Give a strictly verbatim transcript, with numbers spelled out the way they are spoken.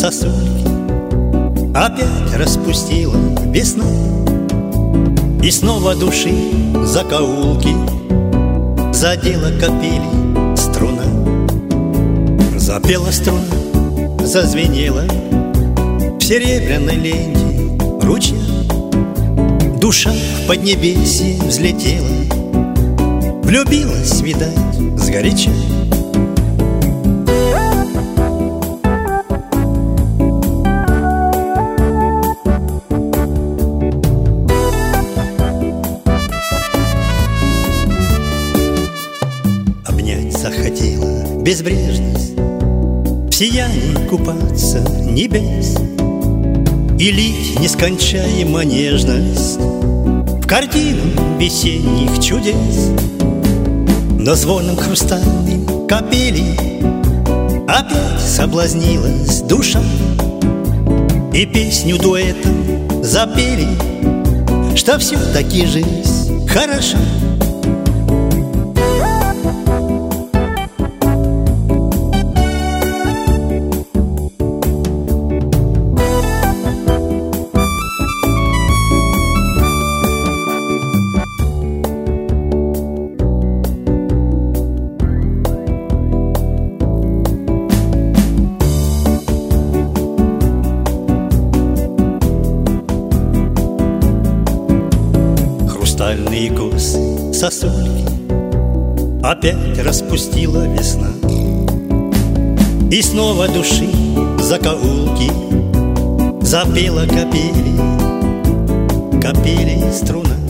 сосульки опять распустила весна, и снова души закоулки задела капели струна. Запела струна, зазвенела в серебряной ленте ручья. Душа в поднебесье взлетела, влюбилась, видать, сгоряча. Обнять захотела безбрежность, в сиянии купаться небес и лить нескончаемо нежность в картину весенних чудес. Но звоном хрустальным капели опять соблазнилась душа, и песню дуэтом запели, что все-таки жизнь хороша. Хрустальные косы сосульки опять распустила весна, и снова души закоулки запела капели, капели струна.